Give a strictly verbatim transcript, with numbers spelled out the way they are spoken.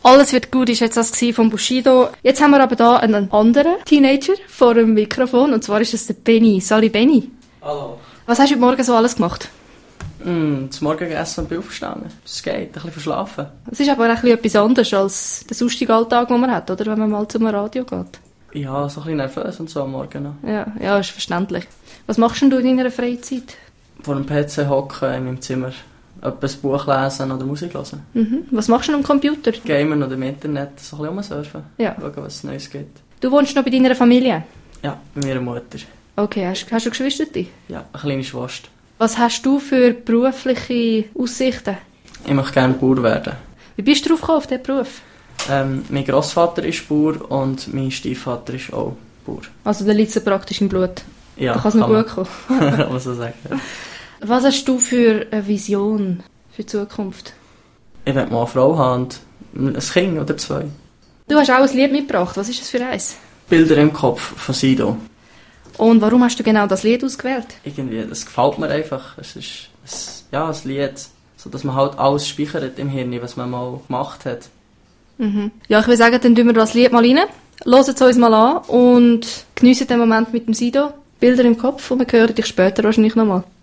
Alles wird gut, ist jetzt das von Bushido. Jetzt haben wir aber da einen anderen Teenager vor dem Mikrofon, und zwar ist es der Benny. Sali Benny. Hallo. Was hast du heute Morgen so alles gemacht? Mm, zum Morgen gegessen und bin aufgestanden. Es geht, ein bisschen verschlafen. Das ist aber auch ein bisschen etwas anderes als der sonstige Alltag, den man hat, oder? Wenn man mal zum Radio geht. Ja, so ein bisschen nervös und so am Morgen noch. Ja, ja, ist verständlich. Was machst denn du in deiner Freizeit? Vor dem P C hocken in meinem Zimmer. Etwas Buch lesen oder Musik hören. Mhm. Was machst du denn am Computer? Gamen oder im Internet, so ein bisschen rumsurfen. Ja. Schauen, was es Neues gibt. Du wohnst noch bei deiner Familie? Ja, bei meiner Mutter. Okay, hast, hast du Geschwister? Ja, eine kleine Schwester. Was hast du für berufliche Aussichten? Ich möchte gerne Bauer werden. Wie bist du drauf gekommen, auf diesen Beruf? Ähm, mein Grossvater ist Bauer und mein Stiefvater ist auch Bauer. Also da liegt es praktisch im Blut. Ja, da kann es noch gut kommen. Kann man so sagen. Ja. Was hast du für eine Vision für die Zukunft? Ich will mal eine Frau haben und ein Kind oder zwei. Du hast auch ein Lied mitgebracht. Was ist das für eins? Bilder im Kopf von Sido. Und warum hast du genau das Lied ausgewählt? Irgendwie, das gefällt mir einfach. Es ist ein, ja, ein Lied, so dass man halt alles speichert im Hirn, was man mal gemacht hat. Mhm. Ja, ich würde sagen, dann tun wir das Lied mal rein, hören es uns mal an und geniessen den Moment mit dem Sido. Bilder im Kopf und wir hören dich später wahrscheinlich nochmal.